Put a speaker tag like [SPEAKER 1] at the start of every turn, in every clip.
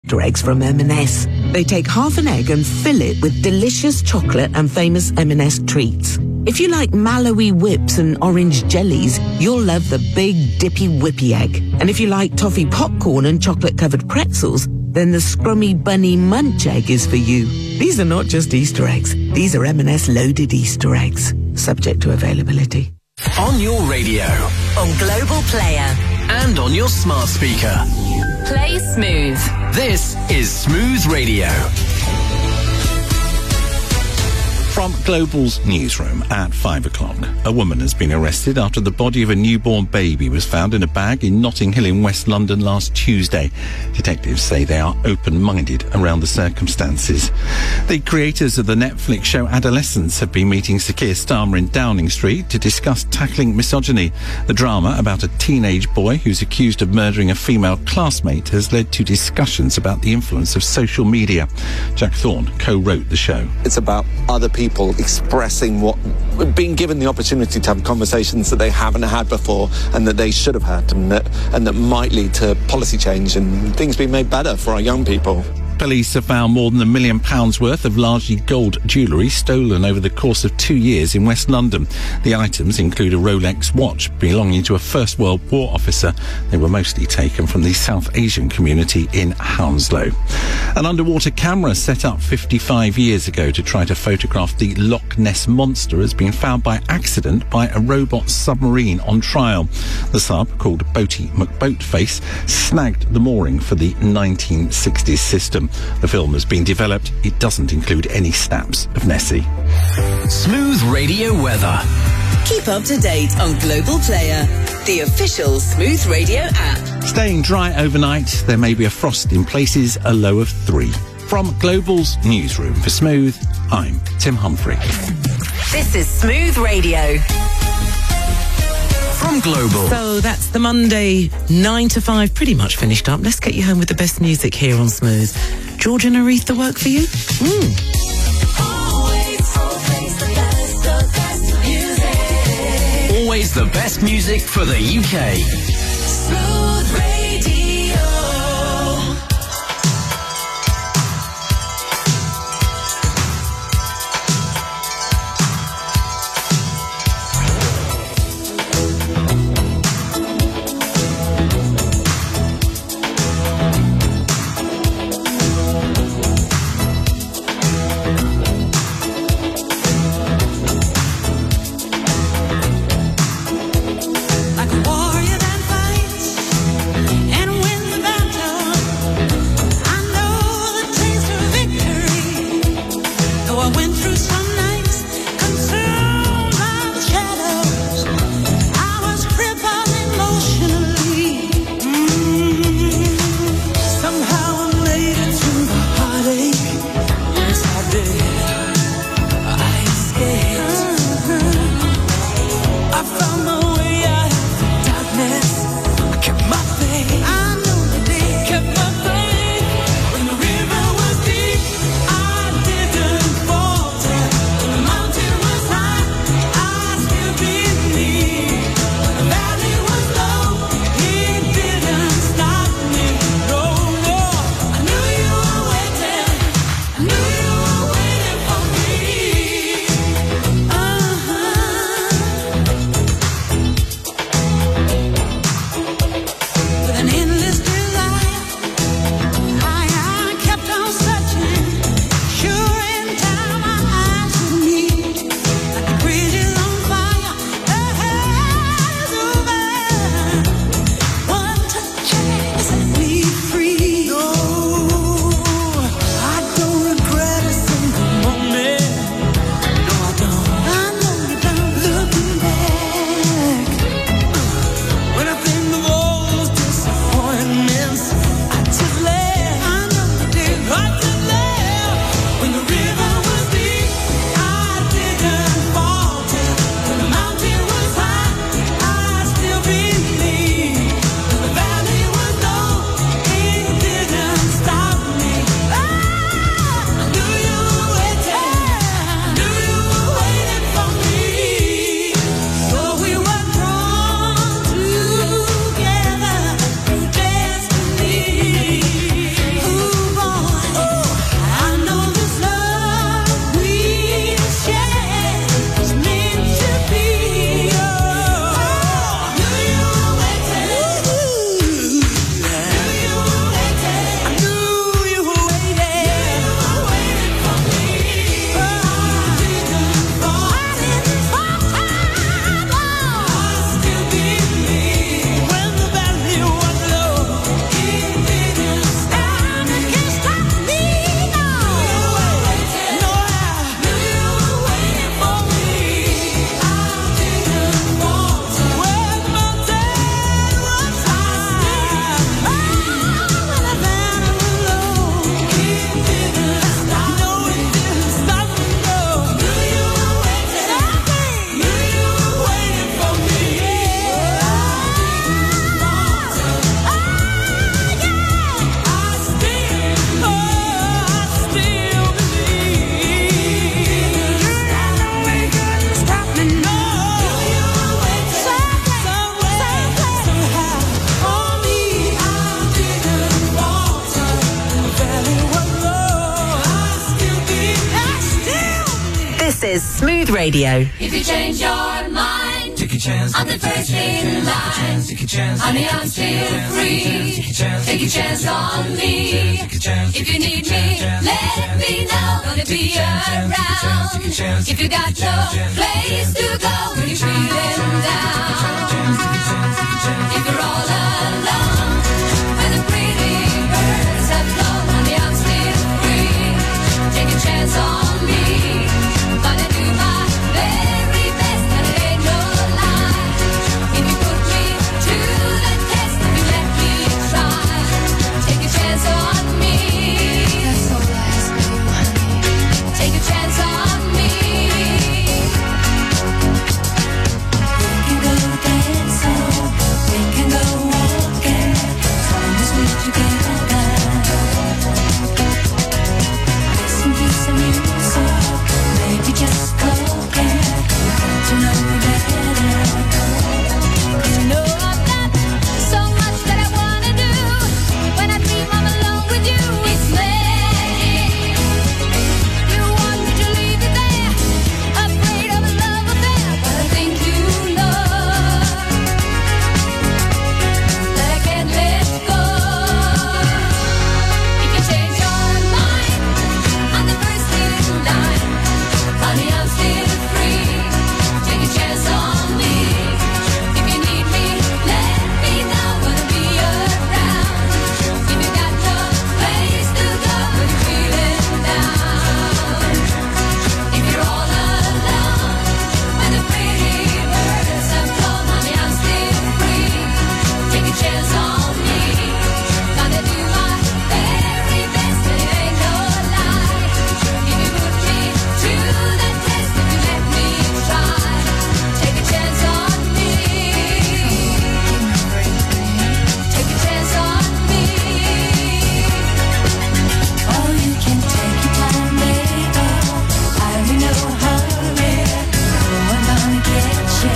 [SPEAKER 1] Easter eggs from M&S. They take half an egg and fill it with delicious chocolate and famous M&S treats. If you like Malawi whips and orange jellies, you'll love the big dippy whippy egg. And if you like toffee popcorn and chocolate-covered pretzels, then the scrummy bunny munch egg is for you. These are not just Easter eggs. These are M&S loaded Easter eggs, subject to availability.
[SPEAKER 2] On your radio,
[SPEAKER 3] on Global Player,
[SPEAKER 2] and on your smart speaker.
[SPEAKER 3] Play Smooth.
[SPEAKER 2] This is Smooth Radio.
[SPEAKER 4] From Global's newsroom at 5 o'clock, a woman has been arrested after the body of a newborn baby was found in a bag in Notting Hill in West London last Tuesday. Detectives say they are open-minded around the circumstances. The creators of the Netflix show Adolescence have been meeting Sir Keir Starmer in Downing Street to discuss tackling misogyny. The drama about a teenage boy who's accused of murdering a female classmate has led to discussions about the influence of social media. Jack Thorne co-wrote the show.
[SPEAKER 5] It's about other people expressing being given the opportunity to have conversations that they haven't had before and that they should have had, and that might lead to policy change and things being made better for our young people.
[SPEAKER 4] Police have found more than £1 million worth of largely gold jewellery stolen over the course of 2 years in West London. The items include a Rolex watch belonging to a First World War officer. They were mostly taken from the South Asian community in Hounslow. An underwater camera set up 55 years ago to try to photograph the Loch Ness Monster has been found by accident by a robot submarine on trial. The sub, called Boaty McBoatface, snagged the mooring for the 1960s system. The film has been developed. It doesn't include any snaps of Nessie.
[SPEAKER 2] Smooth Radio weather.
[SPEAKER 3] Keep up to date on Global Player, the official Smooth Radio app.
[SPEAKER 4] Staying dry overnight. There may be a frost in places, a low of 3. From Global's newsroom for Smooth, I'm Tim Humphrey.
[SPEAKER 3] This is Smooth Radio.
[SPEAKER 2] From Global.
[SPEAKER 1] So that's the Monday 9 to 5 pretty much finished up. Let's get you home with the best music here on Smooth. George and Aretha work for you?
[SPEAKER 2] Always the best music for the UK.
[SPEAKER 3] Smooth Radio.
[SPEAKER 6] Like a warrior that fights
[SPEAKER 3] This is Smooth Radio.
[SPEAKER 6] If you change your mind, take a chance. I'm the first in line. Take a chance. Honey, I'm still free. Take a chance on me. If you need me, let me know. Gonna be around. If you got no place to go when you're feeling down. If you're all alone, when the pretty birds have flown, honey, I'm still free. Take a chance on me. Gonna do my very best, and it ain't no lie. If you put me to the test, if you let me try, take a chance on me. That's all I ask you, honey. Take a chance on me. We can go dancing, we can go walking, as long as we're together. Listen to some music, maybe just talking, get to know you better. 'Cause you know I've got so much that I wanna do. When I dream I'm alone with you, it's magic. You want me to leave you there, afraid of a love affair, but I think you know that I can't let go. If you change your mind, I'm the first in line. Honey, I'm still free. Take a chance on me. If you need me, let me know. Gonna be around. If you got no place to go when you're feeling down. If you're all alone, when the pretty birds have flown, honey, I'm still free. Take a chance on me. Gonna do my very best, and it ain't no lie. If you put me to the test, if you let me try, take a chance on me. Take a chance on me. Oh, you can take your time, baby. I ain't no hurry. No one gonna get you.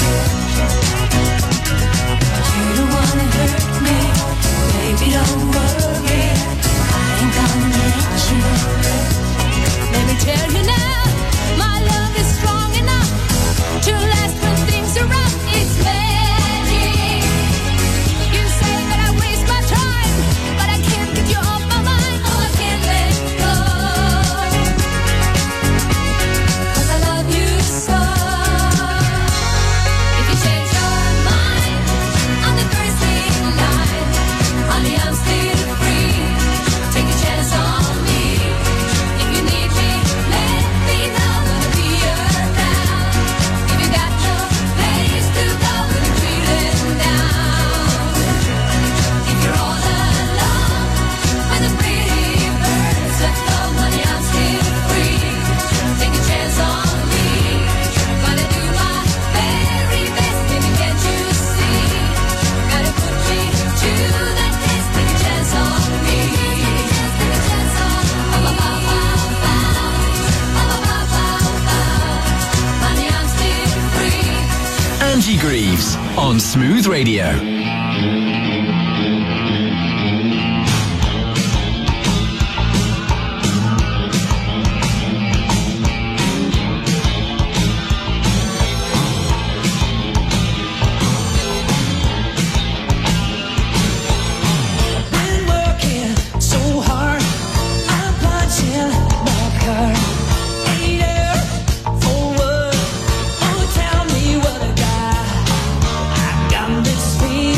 [SPEAKER 6] You don't wanna hurt me, baby, don't worry. I ain't gonna let you. Let me tell you now, my love is strong enough to last when things are rough. It's magic. You say that I waste my time, but I can't get you off my mind. Oh, I can't let go, 'cause I love you so. If you change your mind, I'm the first in line. Honey, I'm still free. Take a chance on me. If you need me, let me know. Gonna be around. If you got no place to go when you're feeling down. If you're all alone, when the pretty birds have flown, honey, I'm still free. Take a chance on me. Gonna do my very best, baby, can't you see? Gotta put me to the test. Take a chance on me. Take a chance on me. Honey, I'm still free.
[SPEAKER 2] Angie Greaves on Smooth Radio.
[SPEAKER 7] Been working so hard, I'm punching my card. 8 hours for what? Oh, tell me what I got. I got this feeling.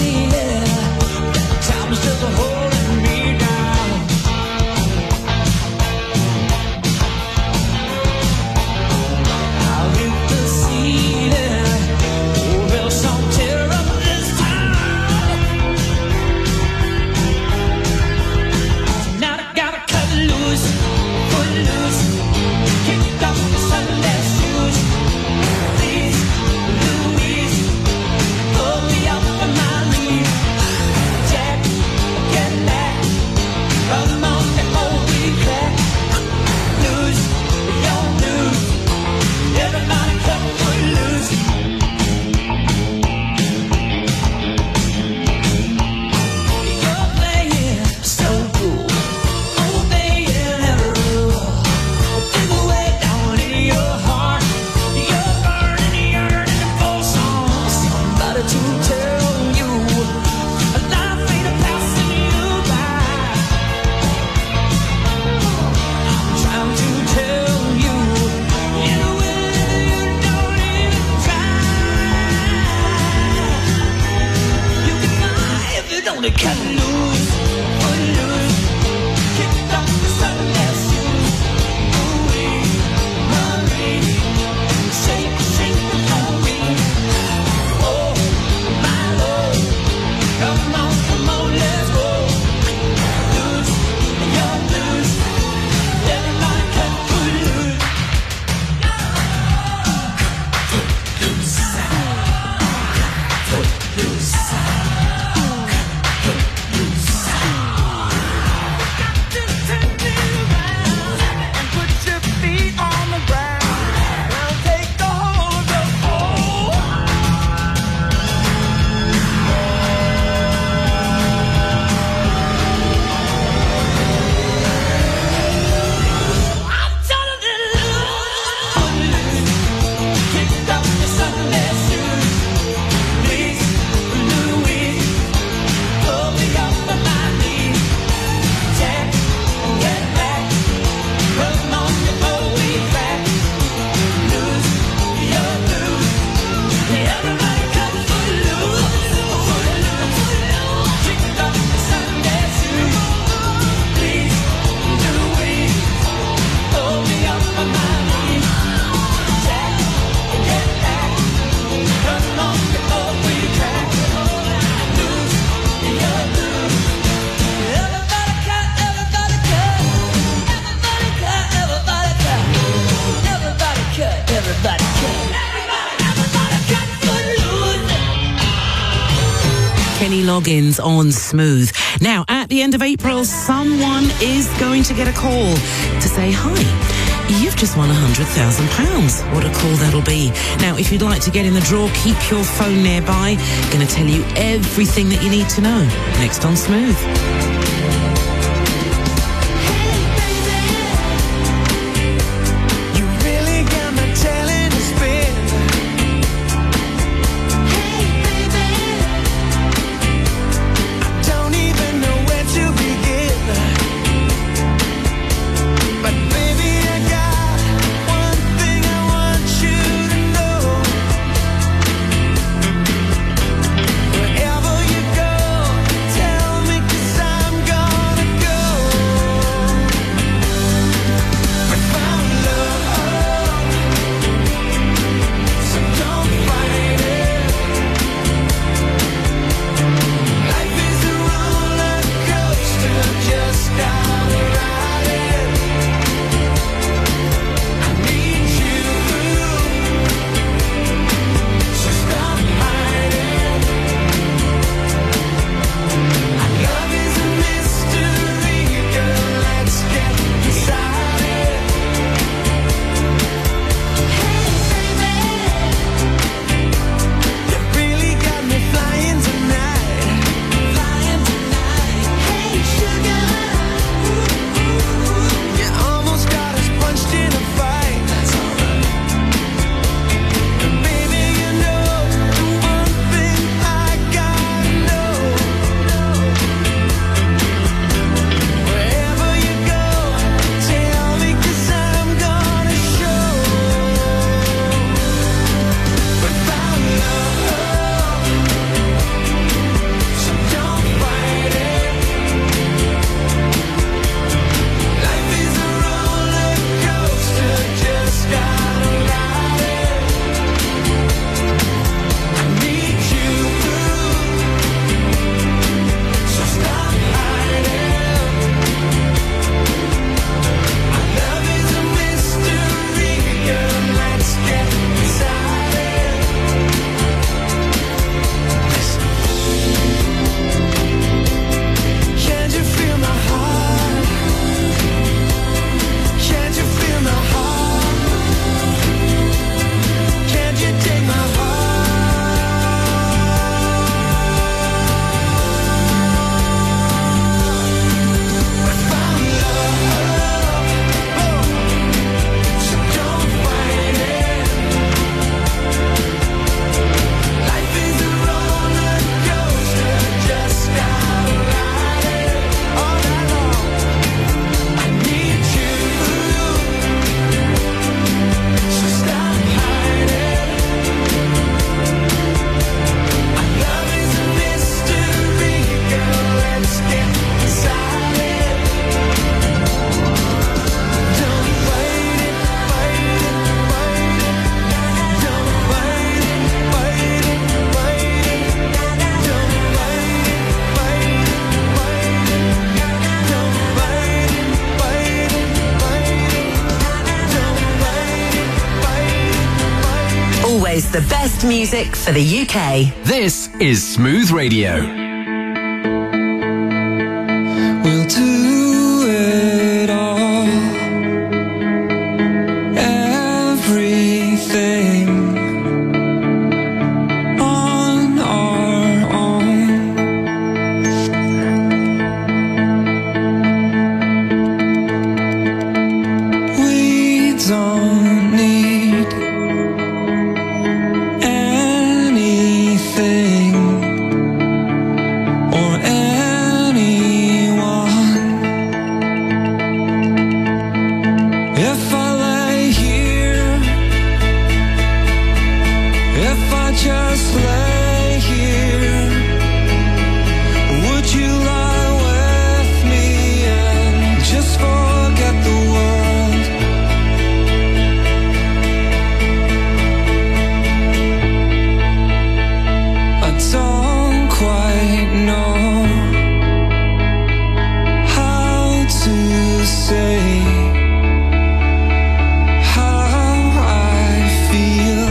[SPEAKER 7] cut loose, footloose, kicked off the Sunday shoes. Ooh-wee, Marie, shake, shake the booty. Oh, my Lord, come on, let's go. Loose, you're loose, everybody cut footloose.
[SPEAKER 1] Kenny Loggins on Smooth. Now, at the end of April, someone is going to get a call to say, hi, you've just won £100,000. What a call that'll be. Now, if you'd like to get in the draw, keep your phone nearby. Going to tell you everything that you need to know. Next on Smooth.
[SPEAKER 7] Wherever you go, tell me 'cause I'm
[SPEAKER 3] plays the best music for the UK.
[SPEAKER 2] This is Smooth Radio.
[SPEAKER 7] We'll do it all, everything on our own. We don't need anything or anyone. If I lay here, if I just lay here, would you lie with me and just forget the world? I don't quite know how to say how I feel.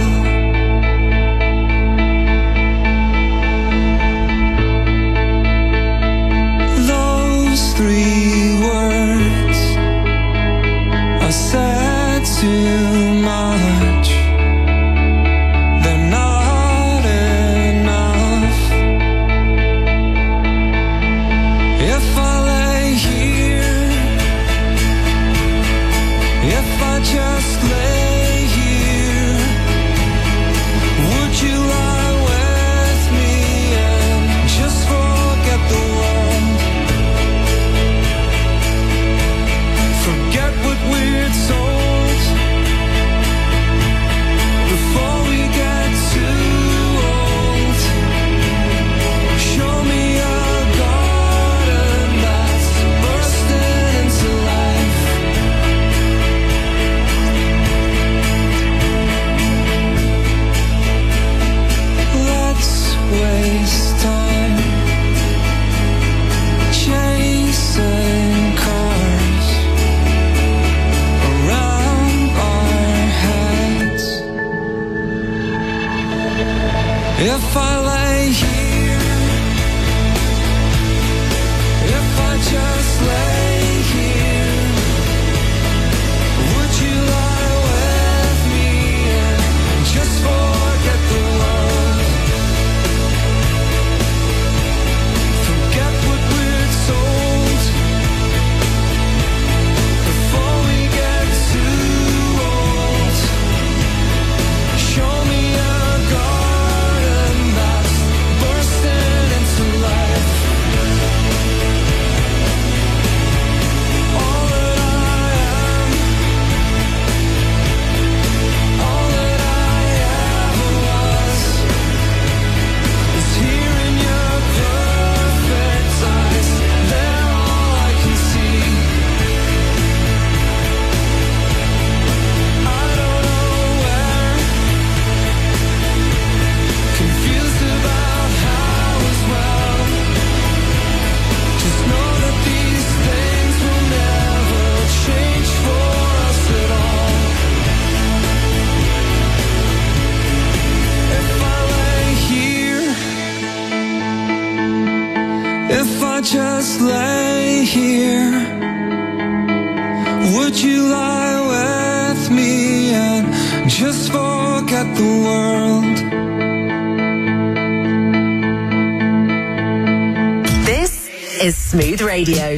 [SPEAKER 7] Those 3 words I said too much. They're not enough. If I lay here, if I just lay here, would you lie with me and just forget the world? Forget what we're told before we get too old. Show me a garden that's bursting into life. Let's waste time chasing cars around our heads. If I lay here, if I just lay here, would you lie with me and just forget the world? Forget what we're told before we get too old. Show me a garden that's bursting into life. All that I am, all that I ever was, is here in your perfect eyes. They're all I can see. I don't know where, confused about how as well. Just know that these things will never change for us at all. If I lay here, if I just lay here, would you lie with me and just forget the world?
[SPEAKER 3] This is Smooth Radio.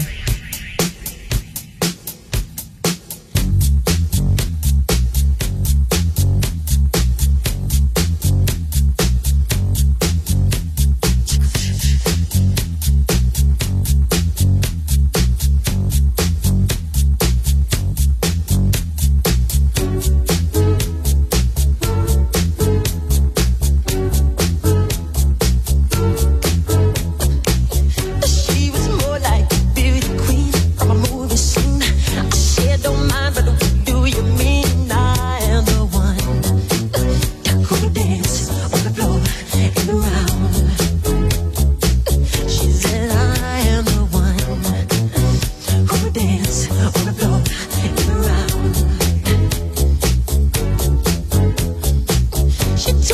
[SPEAKER 8] She was more like She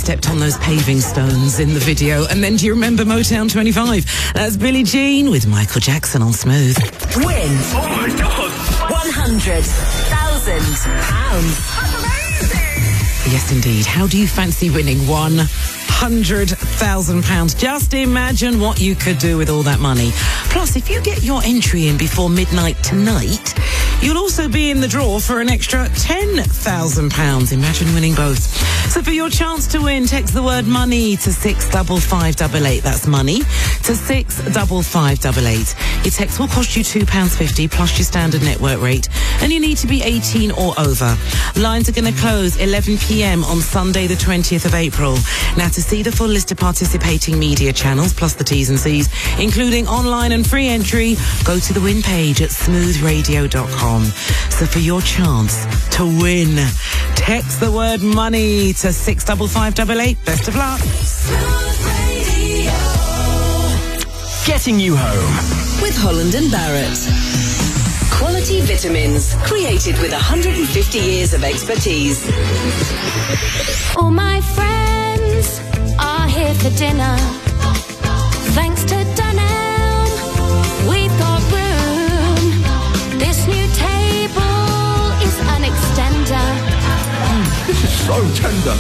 [SPEAKER 1] stepped on those paving stones in the video. And then do you remember Motown 25? That's Billie Jean with Michael Jackson on Smooth.
[SPEAKER 3] Win. Oh my God. £100,000.
[SPEAKER 1] Yes, indeed. How do you fancy winning £100,000? Just imagine what you could do with all that money. Plus, if you get your entry in before midnight tonight, you'll also be in the draw for an extra £10,000. Imagine winning both. So for your chance to win, text the word money to 65588. That's money to 65588. Your text will cost you £2.50 plus your standard network rate, and you need to be 18 or over. Lines are going to close 11 p.m. on Sunday the 20th of April. Now, to see the full list of participating media channels plus the T's and C's, including online and free entry, go to the win page at smoothradio.com. So for your chance to win, text the word money to 65588. Best of luck.
[SPEAKER 2] Getting you home.
[SPEAKER 3] With Holland and Barrett. Quality vitamins created with 150 years of expertise.
[SPEAKER 6] All my friends are here for dinner. Thanks to Dunelm, we've got room. This new table is an extender.
[SPEAKER 5] This is so tender.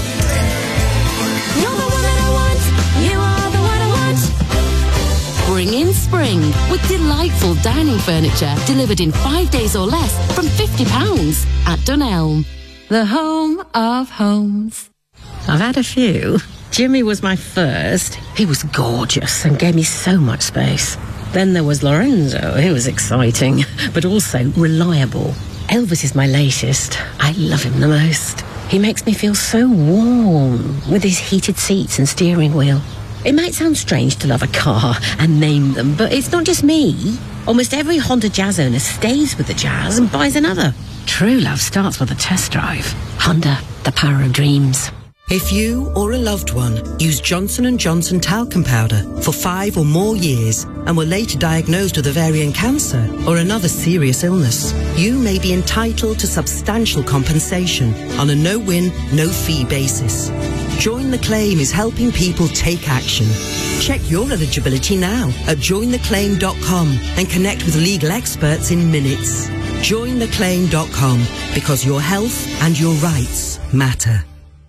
[SPEAKER 6] You're the one that I want. You are the one I want.
[SPEAKER 9] Bring in spring with delightful dining furniture delivered in 5 days or less from £50 at Dunelm, the home of homes.
[SPEAKER 10] I've had a few. Jimmy was my first. He was gorgeous and gave me so much space. Then there was Lorenzo. He was exciting, but also reliable. Elvis is my latest. I love him the most. He makes me feel so warm with his heated seats and steering wheel. It might sound strange to love a car and name them, but it's not just me. Almost every Honda Jazz owner stays with the Jazz and buys another. True love starts with a test drive. Honda, the power of dreams.
[SPEAKER 11] If you or a loved one use Johnson & Johnson talcum powder for 5 or more years and were later diagnosed with ovarian cancer or another serious illness, you may be entitled to substantial compensation on a no-win, no-fee basis. Join the Claim is helping people take action. Check your eligibility now at jointheclaim.com and connect with legal experts in minutes. Jointheclaim.com, because your health and your rights matter.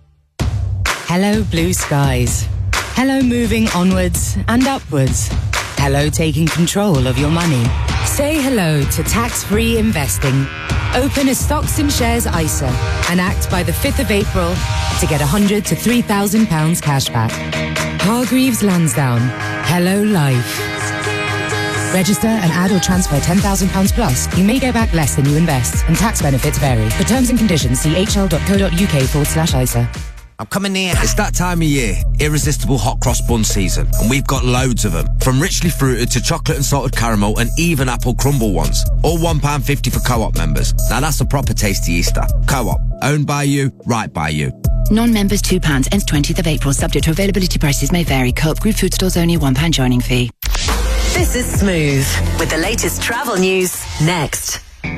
[SPEAKER 12] Hello, blue skies. Hello, moving onwards and upwards. Hello, taking control of your money. Say hello to tax-free investing. Open a stocks and shares ISA and act by the 5th of April to get £100 to £3,000 cash back. Hargreaves Lansdowne. Hello, life. Register and add or transfer £10,000 plus. You may get back less than you invest, and tax benefits vary. For terms and conditions, see hl.co.uk/ISA.
[SPEAKER 13] I'm coming near. It's that time of year, irresistible hot cross bun season, and we've got loads of them. From richly fruited to chocolate and salted caramel and even apple crumble ones. All £1.50 for Co-op members. Now that's a proper tasty Easter. Co-op, owned by you, right by you.
[SPEAKER 14] Non-members £2, ends 20th of April, subject to availability, prices may vary. Co-op Group food stores only, £1 joining fee.
[SPEAKER 3] This is Smooth with the latest travel news next.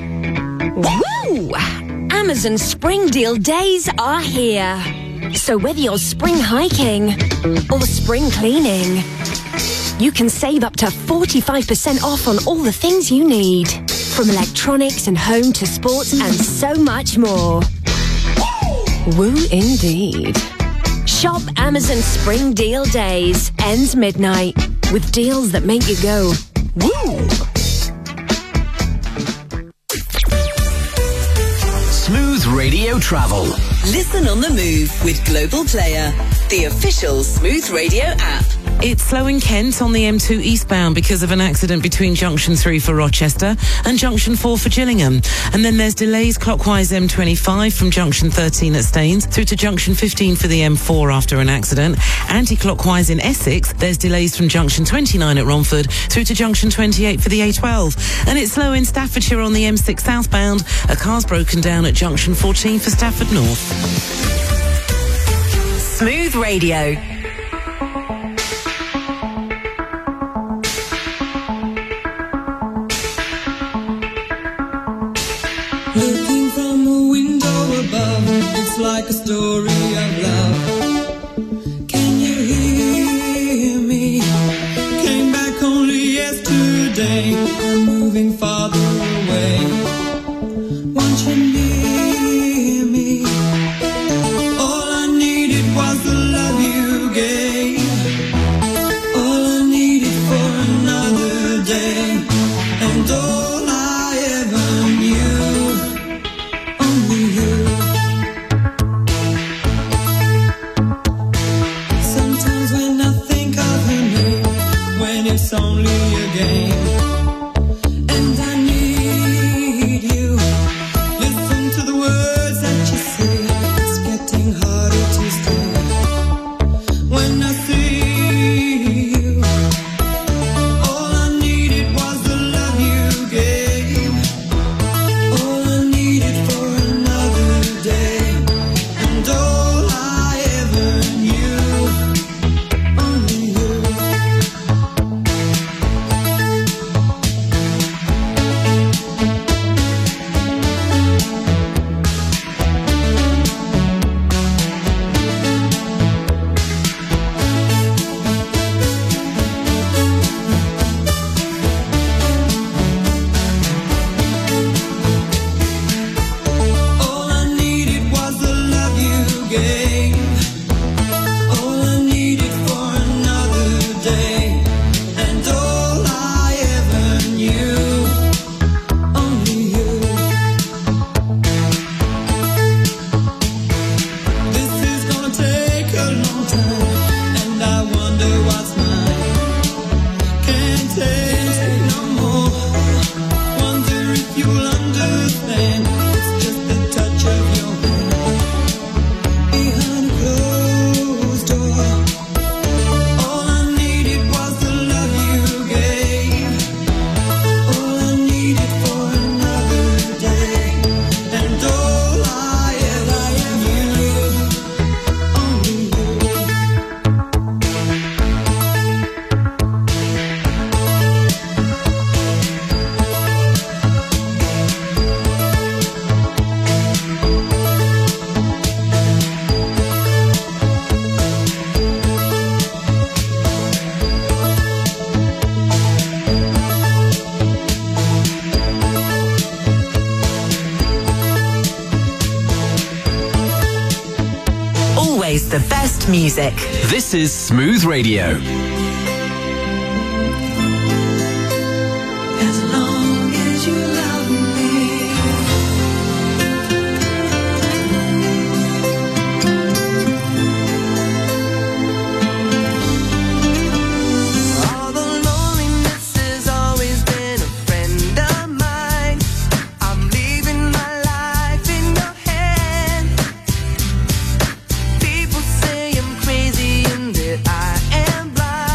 [SPEAKER 15] Woo! Amazon Spring Deal days are here. So whether you're spring hiking or spring cleaning, you can save up to 45% off on all the things you need. From electronics and home to sports and so much more. Woo indeed. Shop Amazon Spring Deal Days. Ends midnight. With deals that make you go, woo!
[SPEAKER 2] Smooth Radio Travel.
[SPEAKER 3] Listen on the move with Global Player, the official Smooth Radio app.
[SPEAKER 1] It's slow in Kent on the M2 eastbound because of an accident between Junction 3 for Rochester and Junction 4 for Gillingham. And then there's delays clockwise M25 from Junction 13 at Staines through to Junction 15 for the M4 after an accident. Anti-clockwise in Essex, there's delays from Junction 29 at Romford through to Junction 28 for the A12. And it's slow in Staffordshire on the M6 southbound. A car's broken down at Junction 14 for Stafford North.
[SPEAKER 3] Smooth Radio.
[SPEAKER 7] Looking from a window above, it's like a story of love. moving farther away. Once you near me, all I needed was the love you gave. All I needed for another day, and all I ever knew, only you. Sometimes when I think of her name, when it's only a game, and I need you. Listen to the words that you say, it's getting harder to stay. When I see you, all I needed was the love you gave. All I needed for another day, and all I ever knew, only you. All I needed was the love you gave. All I needed for another day, and all I ever knew, only you. This is gonna take a long time, and I wonder what's mine. Can't take no more. Wonder if you'll understand. It's just the touch of your hand behind a closed door. All I needed was the love you gave. All I needed for another day, and all I ever knew, only you.
[SPEAKER 3] Always the best music.
[SPEAKER 2] This is Smooth Radio.
[SPEAKER 7] As long as you love me.
[SPEAKER 16] Although loneliness has always been a friend of mine, I'm leaving my life in your hands. People say I'm crazy and that I am blind.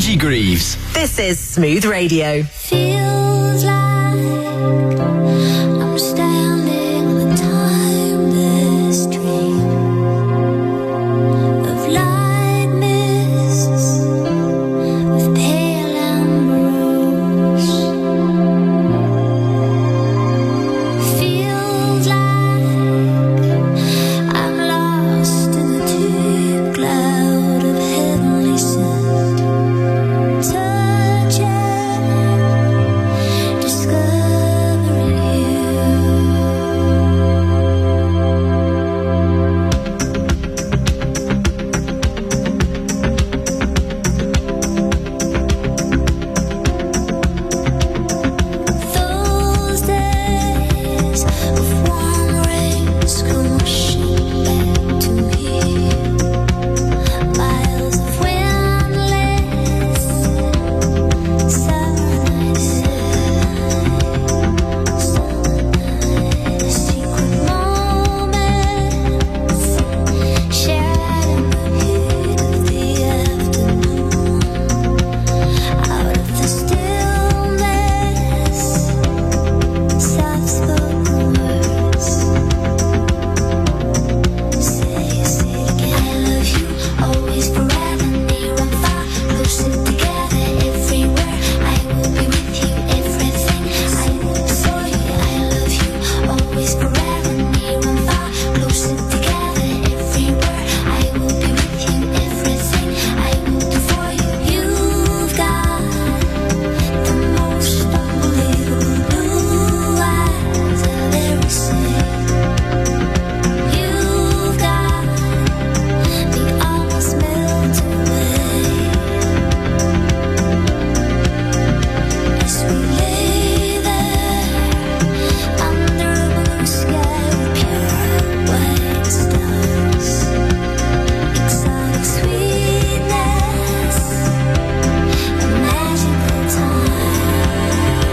[SPEAKER 2] Angie Greaves.
[SPEAKER 3] This is Smooth Radio.
[SPEAKER 6] Feels like I'm standing on a timeless dream of light mists with pale ambrose. Feels like I'm lost in the deep cloud of heavenly scent. Touching, discovering those days of warm rains come rushing back to me. Miles of windless summer nights, secret moments shared in the heat of the afternoon. Out of the stillness, soft-spoken words. Say it again. I love you, always, forever, near and far, closer together, everywhere. I will be with you, everything. I will do for you. I love you, always, forever, near and far, closer together, everywhere. I will be with you, everything. I will do for you. You've got the most unbelievable blue eyes I've ever seen. You've got me almost melt away as we lay there under a blue sky with pure white stars. Exotic sweetness, a magical time.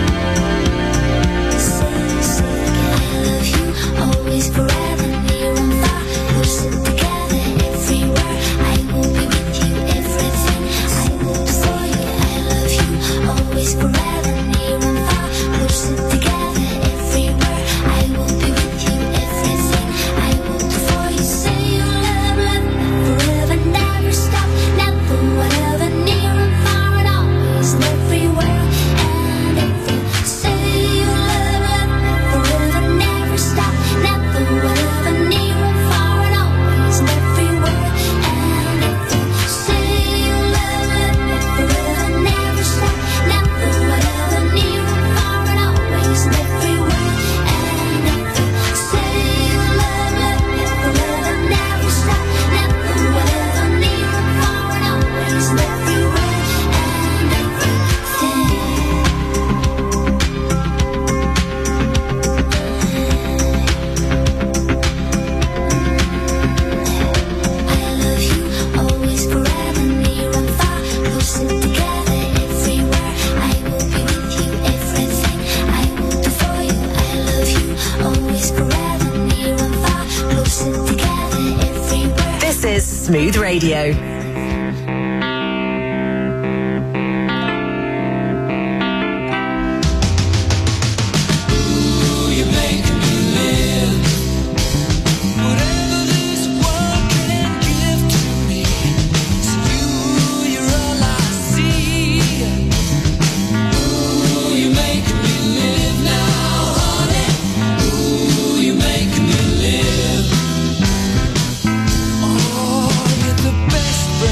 [SPEAKER 6] Say it again. I love you, always, forever, near and far, closer together, everywhere. I will be with you, everything. I will do for you. I love you, always, forever, near and far, closer together, everywhere. I will be with you, everything. I will do for you. Say you love me forever, never stop, never, whatever, near and far, and always, and everywhere, and everything. Say you love me forever, never stop, never, whatever, near and far, and always, and everywhere, and everything. Say you love me forever, never stop, never, whatever, near and far, and always, and everywhere, and everything. Say you love me forever, never stop, never, whatever, near and far, and always, and everywhere, and everything. I love you, always, forever, near and far, closer together, everywhere. I will be with you, everything. I will do for you. I love you, always, forever, near and far, closer together, everywhere.
[SPEAKER 3] This is Smooth Radio.
[SPEAKER 7] You make me live. Whatever this world can give to me, it's you, you're all I see. Ooh, you make me live now, honey. Ooh, you make me live. Oh, you're the best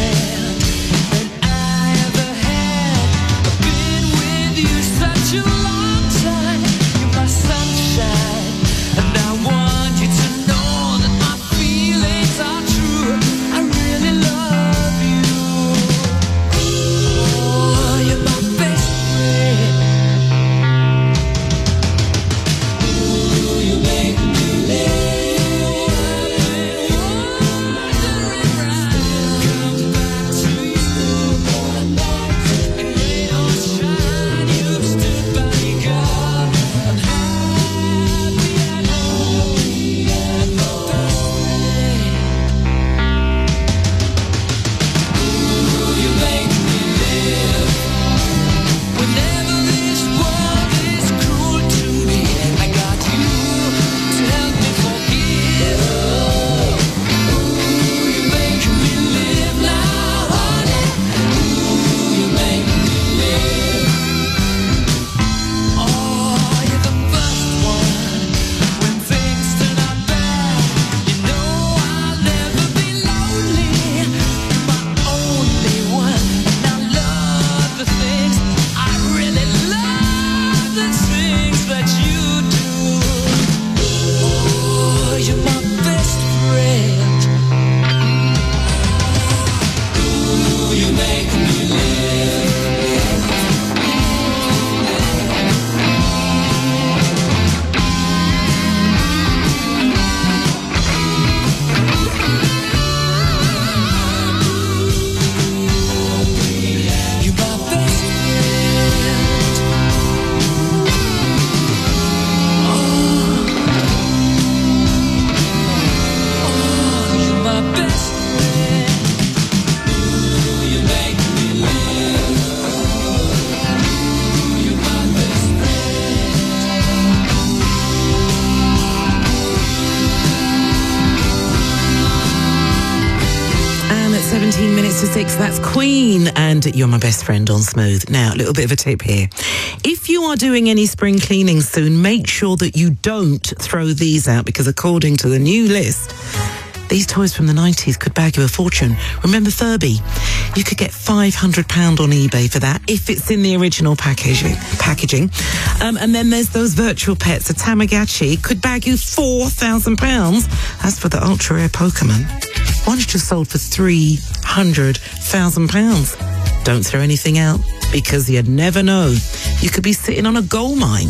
[SPEAKER 1] 17 minutes to 6, that's Queen, and You're My Best Friend on Smooth. Now, a little bit of a tip here. If you are doing any spring cleaning soon, make sure that you don't throw these out, because according to the new list, these toys from the 90s could bag you a fortune. Remember Furby? You could get £500 on eBay for that if it's in the original packaging. And then there's those virtual pets. A Tamagotchi could bag you £4,000. That's for the ultra rare Pokemon. One's just sold for £300,000. Don't throw anything out, because you never know. You could be sitting on a gold mine.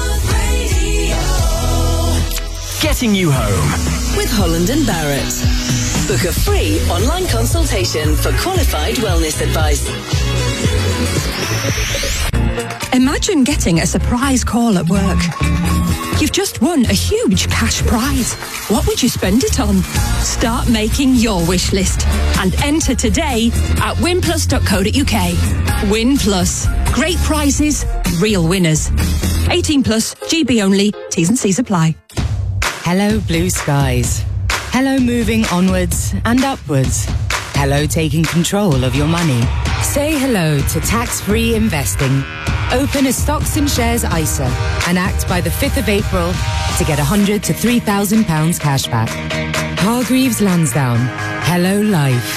[SPEAKER 2] Getting you home
[SPEAKER 3] with Holland and Barrett. Book a free online consultation for qualified wellness advice.
[SPEAKER 17] Imagine getting a surprise call at work. You've just won a huge cash prize. What would you spend it on? Start making your wish list and enter today at winplus.co.uk. Win Plus. Great prizes, real winners. 18 plus, GB only, T's and C's apply.
[SPEAKER 12] Hello, blue skies. Hello, moving onwards and upwards. Hello, taking control of your money. Say hello to tax-free investing. Open a stocks and shares ISA and act by the 5th of April to get £100 to £3,000 cash back. Hargreaves Lansdowne. Hello, life.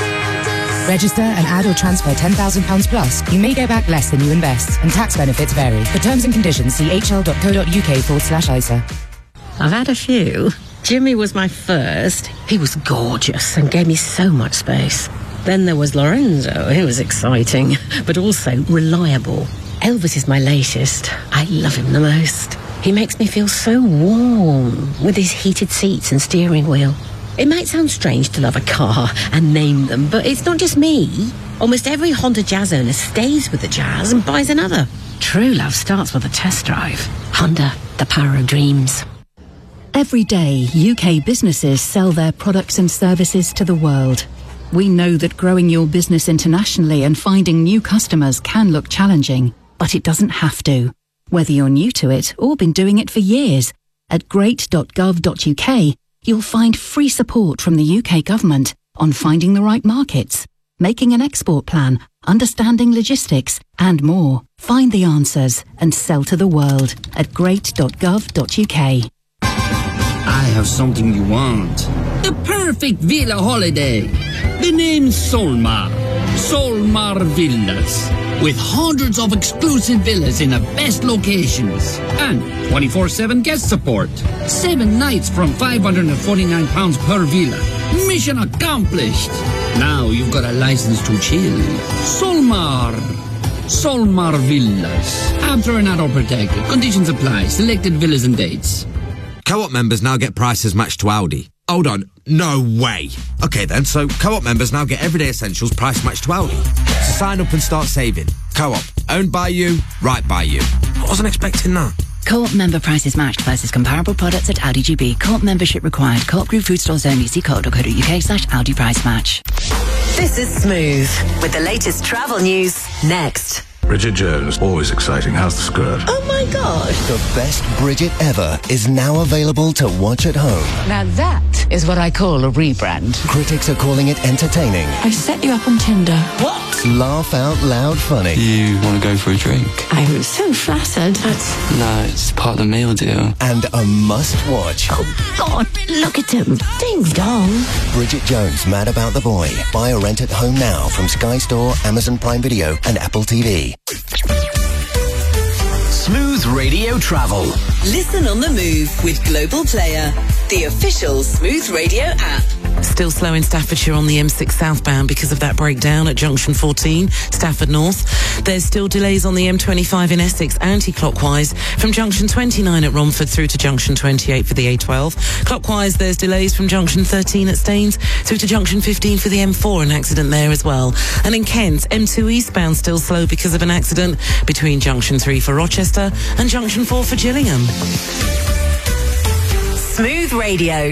[SPEAKER 12] Register and add or transfer £10,000 plus. You may get back less than you invest, and tax benefits vary. For terms and conditions, see hl.co.uk/ISA.
[SPEAKER 10] I've had a few. Jimmy was my first. He was gorgeous and gave me so much space. Then there was Lorenzo. He was exciting, but also reliable. Elvis is my latest. I love him the most. He makes me feel so warm with his heated seats and steering wheel. It might sound strange to love a car and name them, but it's not just me. Almost every Honda Jazz owner stays with the Jazz and buys another. True love starts with a test drive. Honda, the power of dreams.
[SPEAKER 18] Every day, UK businesses sell their products and services to the world. We know that growing your business internationally and finding new customers can look challenging, but it doesn't have to. Whether you're new to it or been doing it for years, at great.gov.uk, you'll find free support from the UK government on finding the right markets, making an export plan, understanding logistics, and more. Find the answers and sell to the world at great.gov.uk.
[SPEAKER 19] I have something you want. The perfect villa holiday. The name's Solmar. Solmar Villas. With hundreds of exclusive villas in the best locations. And 24/7 guest support. 7 nights from £549 per villa. Mission accomplished. Now you've got a license to chill. Solmar. Solmar Villas. After and adult protected. Conditions apply. Selected villas and dates.
[SPEAKER 13] Co-op members now get prices matched to Aldi. Hold on, no way. Okay then, so Co-op members now get everyday essentials price matched to Aldi. So sign up and start saving. Co-op, owned by you, right by you. I wasn't expecting that.
[SPEAKER 14] Co-op member prices matched versus comparable products at Aldi GB. Co-op membership required. Co-op Group food stores only. See co.uk/Aldi price match.
[SPEAKER 3] This is Smooth with the latest travel news next.
[SPEAKER 20] Bridget Jones, always exciting. How's the skirt?
[SPEAKER 3] Oh my God.
[SPEAKER 21] The best Bridget ever is now available to watch at home.
[SPEAKER 22] Now that is what I call a rebrand.
[SPEAKER 21] Critics are calling it entertaining.
[SPEAKER 22] I set you up on Tinder.
[SPEAKER 21] What? Laugh out loud funny.
[SPEAKER 23] You want to go for a drink?
[SPEAKER 22] I'm so flattered.
[SPEAKER 23] No, it's part of the meal deal.
[SPEAKER 21] And a must-watch.
[SPEAKER 22] Oh, God, look at him. Ding dong.
[SPEAKER 21] Bridget Jones, Mad About the Boy. Buy or rent at home now from Sky Store, Amazon Prime Video, and Apple TV.
[SPEAKER 2] Smooth Radio Travel.
[SPEAKER 3] Listen on the move with Global Player, the official Smooth Radio app.
[SPEAKER 1] Still slow in Staffordshire on the M6 southbound because of that breakdown at junction 14, Stafford North. There's still delays on the M25 in Essex anti-clockwise from junction 29 at Romford through to junction 28 for the A12. Clockwise, there's delays from junction 13 at Staines through to junction 15 for the M4, an accident there as well. And in Kent, M2 eastbound still slow because of an accident between junction 3 for Rochester and junction 4 for Gillingham.
[SPEAKER 3] Smooth Radio.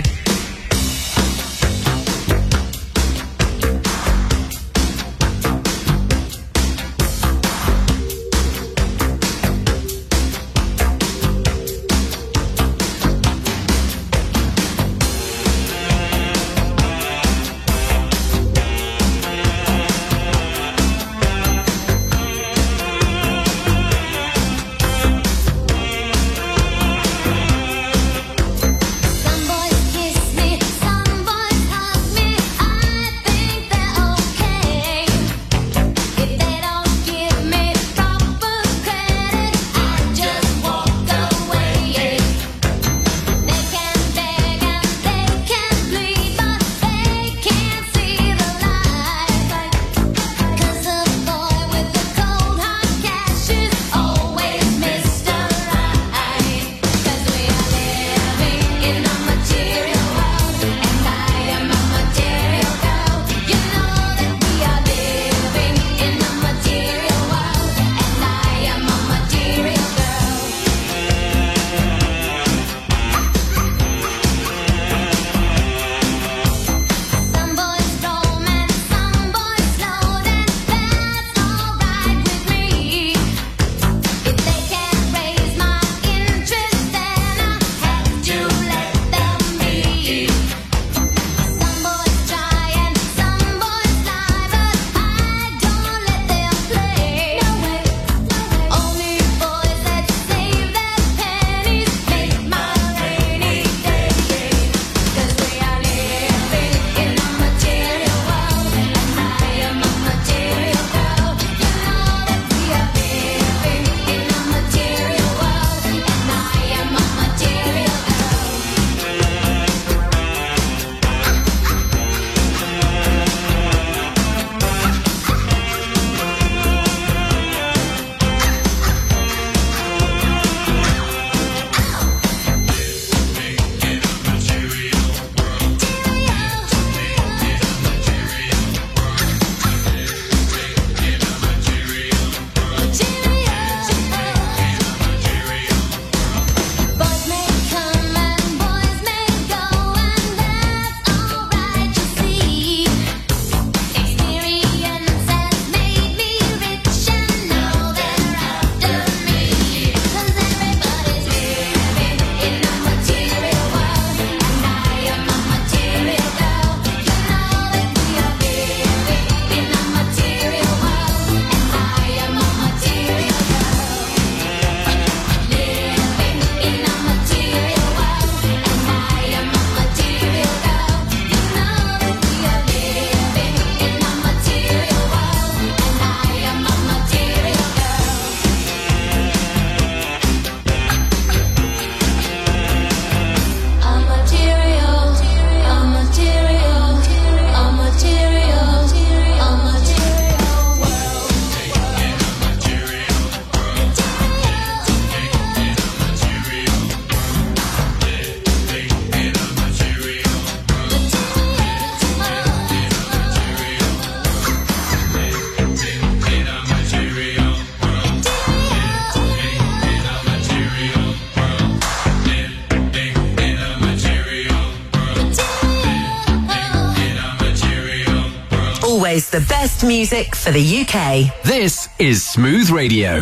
[SPEAKER 3] Always the best music for the UK.
[SPEAKER 2] This is Smooth Radio.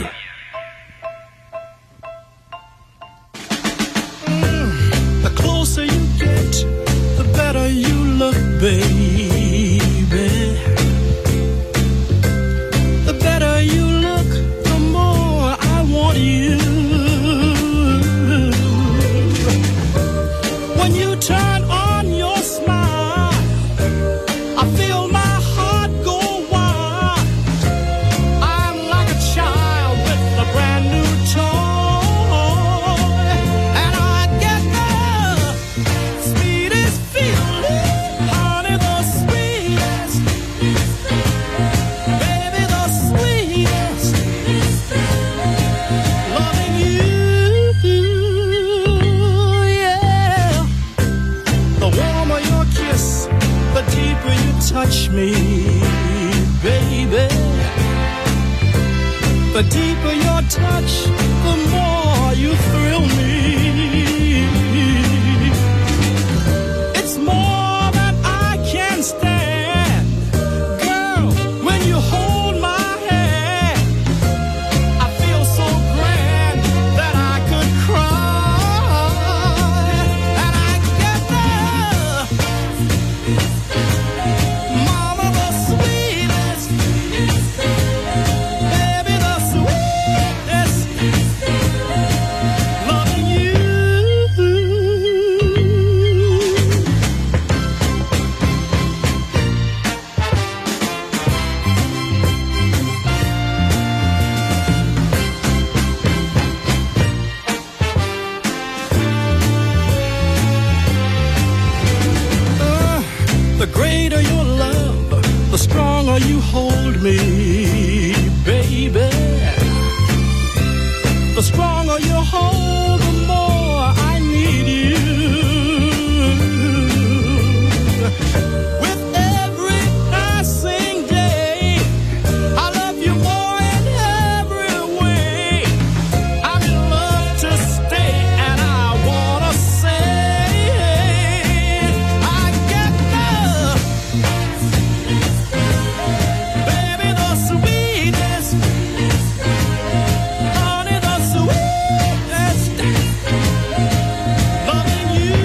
[SPEAKER 4] The closer you get, the better you look, baby. The better you look, the more I want you. When you turn on your smile, I feel my heart go wild. I'm like a child with a brand new toy, and I get the sweetest feeling, honey, the sweetest, baby, the sweetest, loving you, yeah. The warmer your kiss, the deeper you touch me, baby. The deeper your touch, the more you thrill me. It's more than I can stand. Girl, when you hold my hand, I feel so grand that I could cry. And I get the mama, the sweetest, baby, the sweetest, loving you. The greater your love, the stronger you hold me, baby. The stronger you hold, the more I need you. With every passing day, I love you more in every way. I'm in love to stay, and I wanna say, I get the baby, the sweetest, honey, the sweetest, loving you.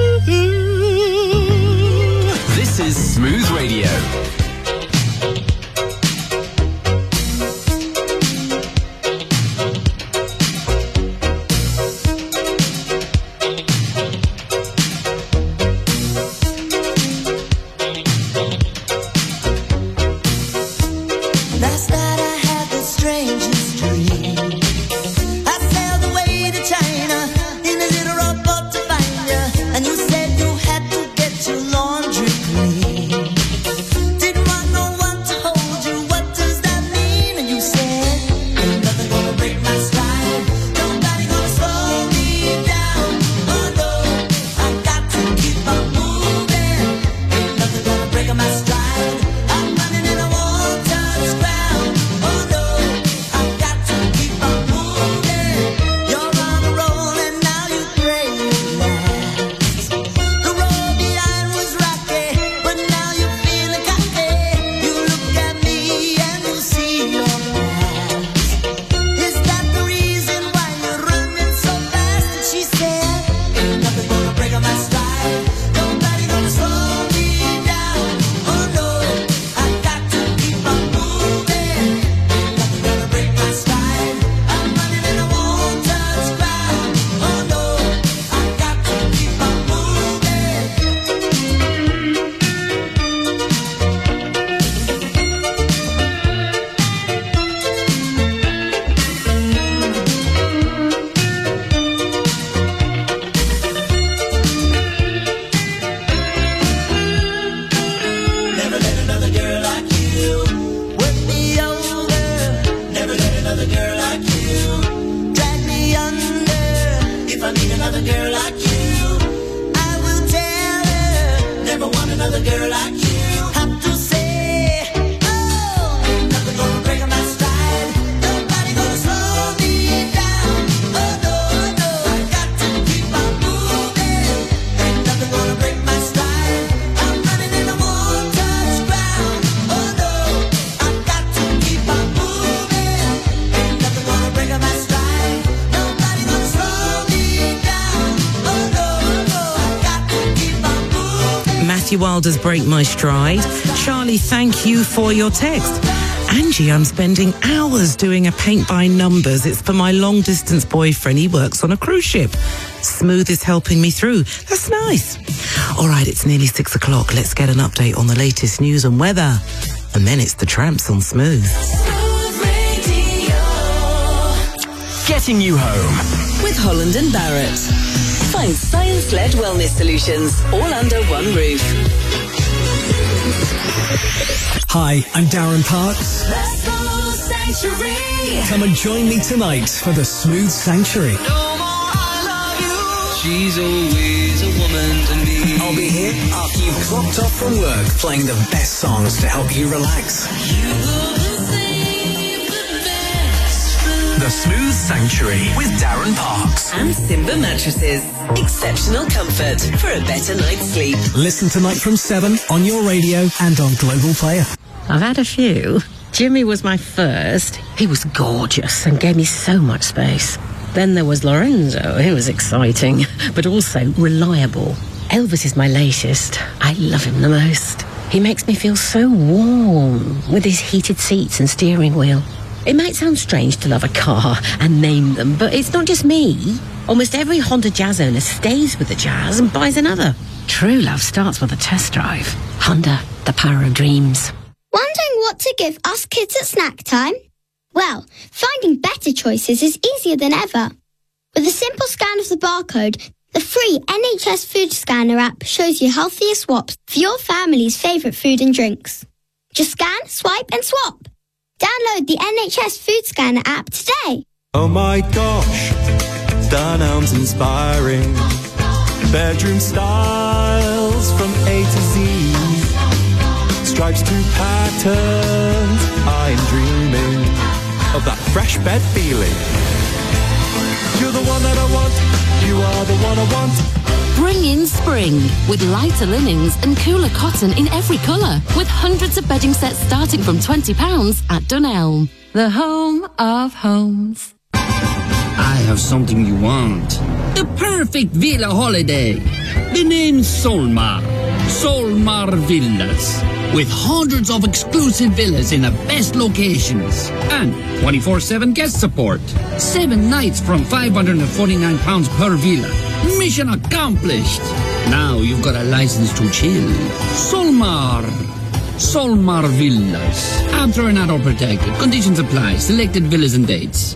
[SPEAKER 2] This is Smooth Radio.
[SPEAKER 6] Last night I had the strangest dream. I sailed away to China in a little rowboat to find you, and you said you had to get your laundry clean. Didn't want no one to hold you. What does that mean? And you said, ain't nothing gonna break my stride. Nobody gonna slow me down. Oh no, I got to keep on moving. Ain't nothing gonna break my stride. I'm running and I won't touch ground. Oh no, I got to keep on moving. You're on a roll and now you pray it lasts. The road behind was rocky, but now you're feeling cocky. You look at me and you see your past. Is that the reason why you're running so fast? And she said, ain't nothing gonna break my stride. Nobody gonna slow me down. Oh no, I got to keep on moving. Ain't nothing gonna break my stride. I'm running and I won't touch ground. Oh no, I got to keep on moving. Never let another girl like you work me over. Never let another girl like you drag me under. If I meet another girl like you, I will tell her. Never want another girl like you. Have to say, oh, ain't nothing gonna break my stride. Nobody gonna slow me down. Oh no, no, I got to keep on moving. Ain't nothing gonna break my stride. I'm running and I won't touch ground. Oh
[SPEAKER 1] Matthew Wilder's Break My Stride. Charlie, thank you for your text. Angie, I'm spending hours doing a paint by numbers. It's for my long-distance boyfriend. He works on a cruise ship. Smooth is helping me through. That's nice. All right, it's nearly 6 o'clock. Let's get an update on the latest news and weather. And then it's the Tramps on Smooth.
[SPEAKER 2] Getting you home.
[SPEAKER 3] With Holland and Barrett. Find science-led wellness solutions all under one roof.
[SPEAKER 5] Hi, I'm Darren Parks.
[SPEAKER 3] The Smooth Sanctuary.
[SPEAKER 5] Come and join me tonight for the Smooth Sanctuary.
[SPEAKER 8] She's always a woman to me.
[SPEAKER 5] I'll be here after you've clocked off from work, playing the best songs to help you relax.
[SPEAKER 2] The Smooth Sanctuary with Darren Parks.
[SPEAKER 3] And Simba Mattresses. Exceptional comfort for a better night's sleep.
[SPEAKER 5] Listen tonight from 7 on your radio and on Global Player.
[SPEAKER 10] I've had a few. Jimmy was my first. He was gorgeous and gave me so much space. Then there was Lorenzo. He was exciting, but also reliable. Elvis is my latest. I love him the most. He makes me feel so warm with his heated seats and steering wheel. It might sound strange to love a car and name them, but it's not just me. Almost every Honda Jazz owner stays with the Jazz and buys another. True love starts with a test drive. Honda, the power of dreams.
[SPEAKER 9] Wondering what to give us kids at snack time? Well, finding better choices is easier than ever. With a simple scan of the barcode, the free NHS Food Scanner app shows you healthier swaps for your family's favourite food and drinks. Just scan, swipe and swap. Download the NHS Food Scanner app today.
[SPEAKER 24] Oh my gosh, Dunelm's inspiring. Bedroom styles from A to Z. Stripes to patterns, I'm dreaming of that fresh bed feeling. You're the one that I want, you are the one I want.
[SPEAKER 25] Bring in spring with lighter linens and cooler cotton in every colour, with hundreds of bedding sets starting from £20 at Dunelm, the home of homes.
[SPEAKER 19] I have something you want. The perfect villa holiday. The name's Solmar. Solmar Villas. With hundreds of exclusive villas in the best locations. And 24/7 guest support. 7 nights from £549 per villa. Mission accomplished. Now you've got a license to chill. Solmar. Solmar Villas. After and adult protected. Conditions apply. Selected villas and dates.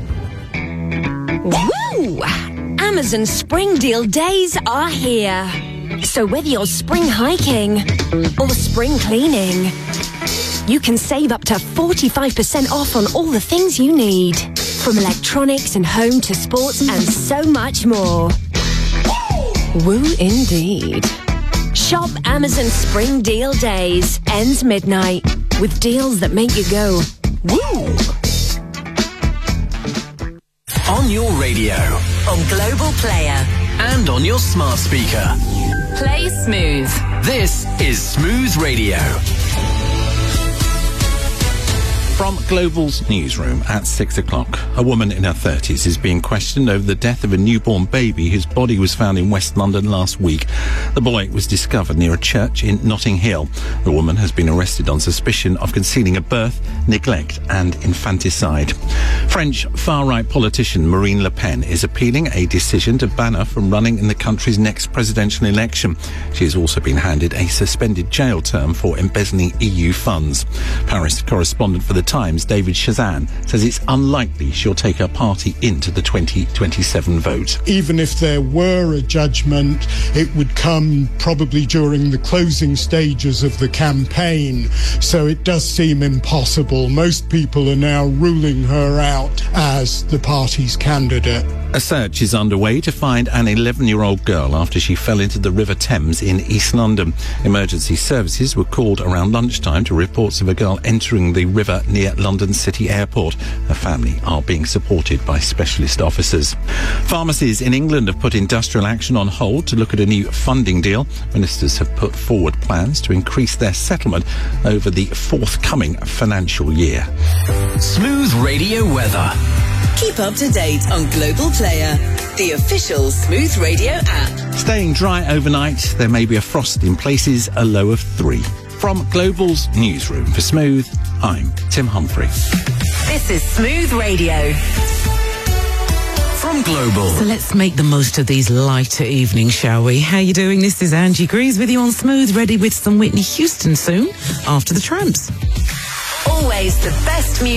[SPEAKER 15] Woo! Amazon Spring Deal Days are here. So whether you're spring hiking or spring cleaning, you can save up to 45% off on all the things you need. From electronics and home to sports and so much more. Woo indeed. Shop Amazon Spring Deal Days. Ends midnight. With deals that make you go, woo!
[SPEAKER 2] On your radio.
[SPEAKER 3] On Global Player.
[SPEAKER 2] And on your smart speaker.
[SPEAKER 22] Play Smooth.
[SPEAKER 2] This is Smooth Radio.
[SPEAKER 26] From Global's newsroom at 6 o'clock, a woman in her 30s is being questioned over the death of a newborn baby whose body was found in West London last week. The boy was discovered near a church in Notting Hill. The woman has been arrested on suspicion of concealing a birth, neglect and infanticide. French far-right politician Marine Le Pen is appealing a decision to ban her from running in the country's next presidential election. She has also been handed a suspended jail term for embezzling EU funds. Paris correspondent for The Times, David Shazan, says it's unlikely she'll take her party into the 2027 vote.
[SPEAKER 27] Even if there were a judgment, it would come probably during the closing stages of the campaign, so it does seem impossible. Most people are now ruling her out as the party's candidate.
[SPEAKER 26] A search is underway to find an 11-year-old girl after she fell into the River Thames in East London. Emergency services were called around lunchtime to reports of a girl entering the river near London City Airport. Her family are being supported by specialist officers. Pharmacies in England have put industrial action on hold to look at a new funding deal. Ministers have put forward plans to increase their settlement over the forthcoming financial year.
[SPEAKER 2] Smooth Radio weather.
[SPEAKER 3] Keep up to date on Global Player, the official Smooth Radio app.
[SPEAKER 26] Staying dry overnight, there may be a frost in places, a low of 3. From Global's newsroom for Smooth, I'm Tim Humphrey.
[SPEAKER 3] This is Smooth Radio.
[SPEAKER 2] From Global.
[SPEAKER 1] So let's make the most of these lighter evenings, shall we? How you doing? This is Angie Greaves with you on Smooth, ready with some Whitney Houston soon, after the Tramps.
[SPEAKER 3] Always the best music.